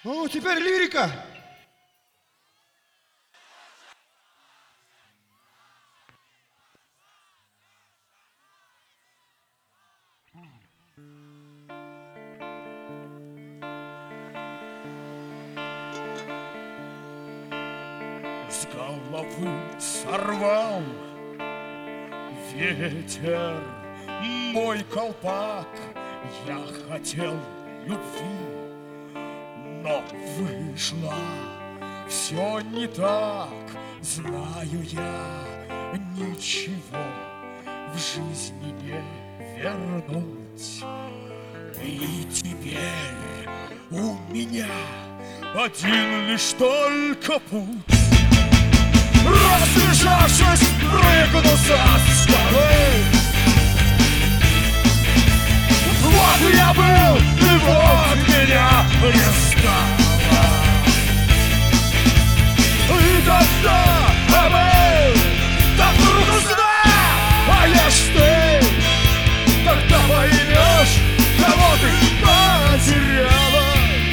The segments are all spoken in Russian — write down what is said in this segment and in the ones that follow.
Ну, теперь лирика. С головы сорвал ветер мой колпак. Я хотел любви, но вышло все не так. Знаю я, ничего в жизни не вернуть. И теперь у меня один лишь только путь. Разбежавшись, прыгну со скалы. Вот я был, и вот меня не стало. И тогда был, так грустно, а я ж ты. Тогда поймешь, кого ты потеряла.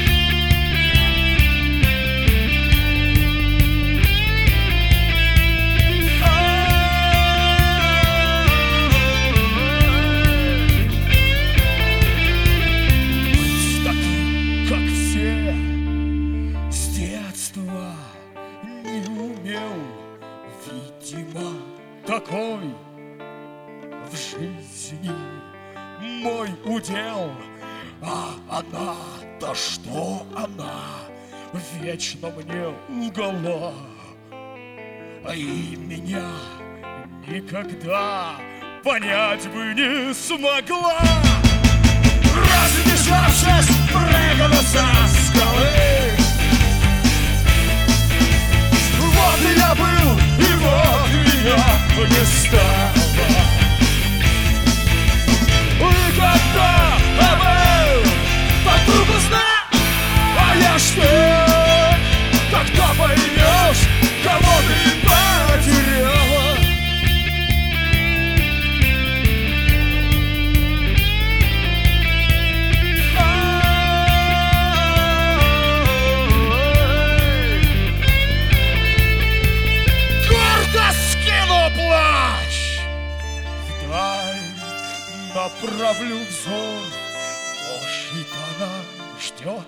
Видимо, такой в жизни мой удел. А она-то что она вечно мне лгала, и меня никогда понять бы не смогла. Разбежавшись, прыгну со скалы. Вот я был, и вот меня не стало. И когда был, так грустно, а я ж ты. Тогда поймешь, кого ты потеряла. Плащ вдаль направлю взор. Может, она ждет?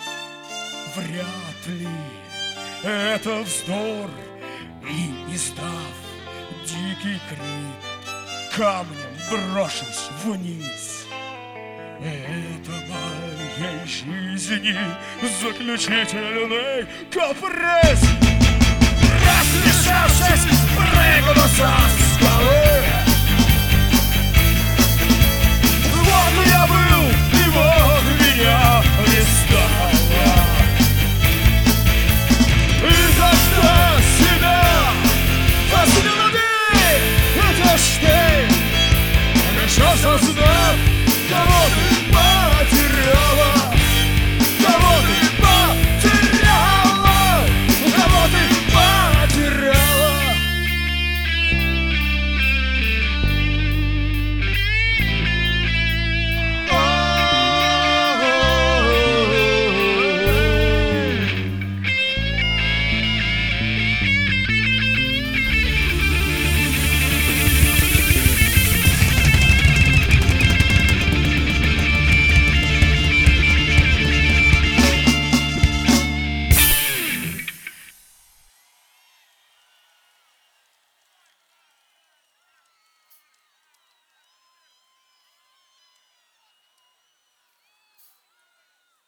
Вряд ли это вздор. И, издав дикий крик, камнем брошусь вниз. Это моей жизни заключительный каприз. Разбежавшись, прыгну со скалы. Вот я был.